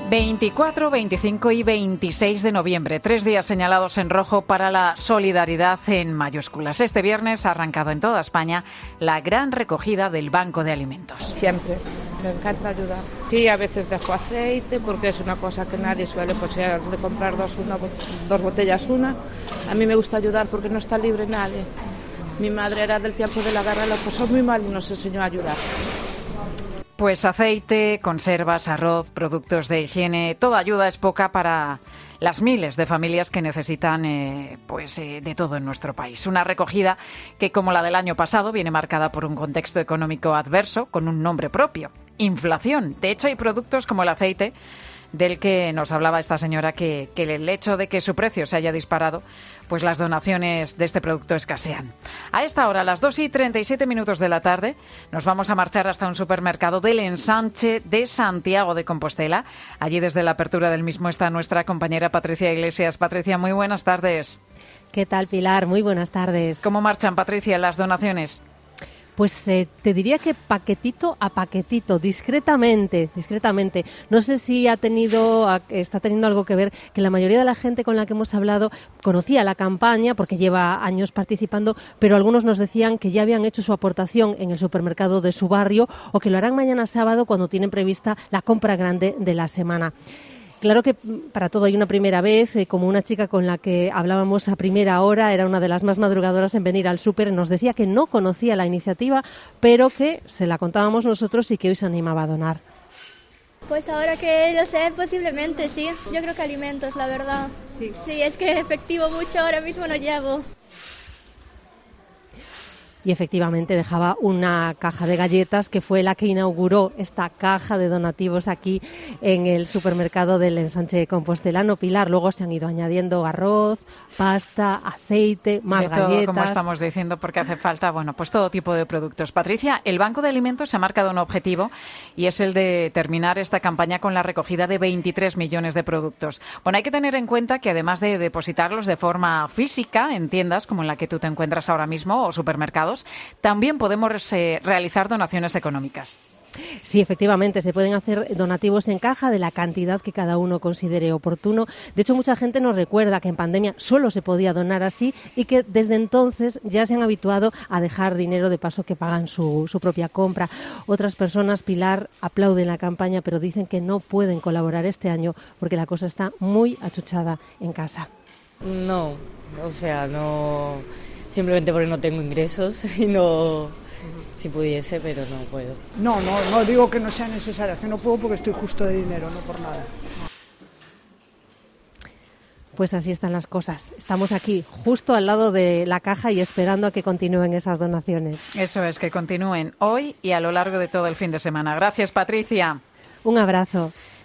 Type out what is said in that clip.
24, 25 y 26 de noviembre, 3 días señalados en rojo para la solidaridad en mayúsculas. Este viernes ha arrancado en toda España la gran recogida del Banco de Alimentos. Siempre, me encanta ayudar. Sí, a veces dejo aceite porque es una cosa que nadie suele, pues si has de comprar dos botellas una. A mí me gusta ayudar porque no está libre nadie. Mi madre era del tiempo de la guerra, lo pasó muy mal y nos enseñó a ayudar. Pues aceite, conservas, arroz, productos de higiene, toda ayuda es poca para las miles de familias que necesitan de todo en nuestro país. Una recogida que, como la del año pasado, viene marcada por un contexto económico adverso con un nombre propio: inflación. De hecho, hay productos como el aceite, del que nos hablaba esta señora, que el hecho de que su precio se haya disparado, pues las donaciones de este producto escasean. A esta hora, a las 2:37 de la tarde, nos vamos a marchar hasta un supermercado del Ensanche de Santiago de Compostela. Allí, desde la apertura del mismo, está nuestra compañera Patricia Iglesias. Patricia, muy buenas tardes. ¿Qué tal, Pilar? Muy buenas tardes. ¿Cómo marchan, Patricia, las donaciones? Pues te diría que paquetito a paquetito, discretamente. No sé si está teniendo algo que ver que la mayoría de la gente con la que hemos hablado conocía la campaña porque lleva años participando, pero algunos nos decían que ya habían hecho su aportación en el supermercado de su barrio o que lo harán mañana sábado cuando tienen prevista la compra grande de la semana. Claro que para todo hay una primera vez, como una chica con la que hablábamos a primera hora, era una de las más madrugadoras en venir al súper, nos decía que no conocía la iniciativa, pero que se la contábamos nosotros y que hoy se animaba a donar. Pues ahora que lo sé, posiblemente sí. Yo creo que alimentos, la verdad. Sí, es que efectivo mucho ahora mismo no llevo. Y efectivamente dejaba una caja de galletas que fue la que inauguró esta caja de donativos aquí en el supermercado del Ensanche compostelano. Pilar, luego se han ido añadiendo arroz, pasta, aceite, más de todo, galletas. Como estamos diciendo, porque hace falta, pues todo tipo de productos. Patricia, el Banco de Alimentos se ha marcado un objetivo y es el de terminar esta campaña con la recogida de 23 millones de productos. Bueno, hay que tener en cuenta que además de depositarlos de forma física en tiendas como en la que tú te encuentras ahora mismo o supermercados, también podemos realizar donaciones económicas. Sí, efectivamente, se pueden hacer donativos en caja de la cantidad que cada uno considere oportuno. De hecho, mucha gente nos recuerda que en pandemia solo se podía donar así y que desde entonces ya se han habituado a dejar dinero de paso que pagan su propia compra. Otras personas, Pilar, aplauden la campaña, pero dicen que no pueden colaborar este año porque la cosa está muy achuchada en casa. No, simplemente porque no tengo ingresos y no, si pudiese, pero no puedo. No digo que no sea necesaria, que no puedo porque estoy justo de dinero, no por nada. Pues así están las cosas. Estamos aquí, justo al lado de la caja y esperando a que continúen esas donaciones. Eso es, que continúen hoy y a lo largo de todo el fin de semana. Gracias, Patricia. Un abrazo.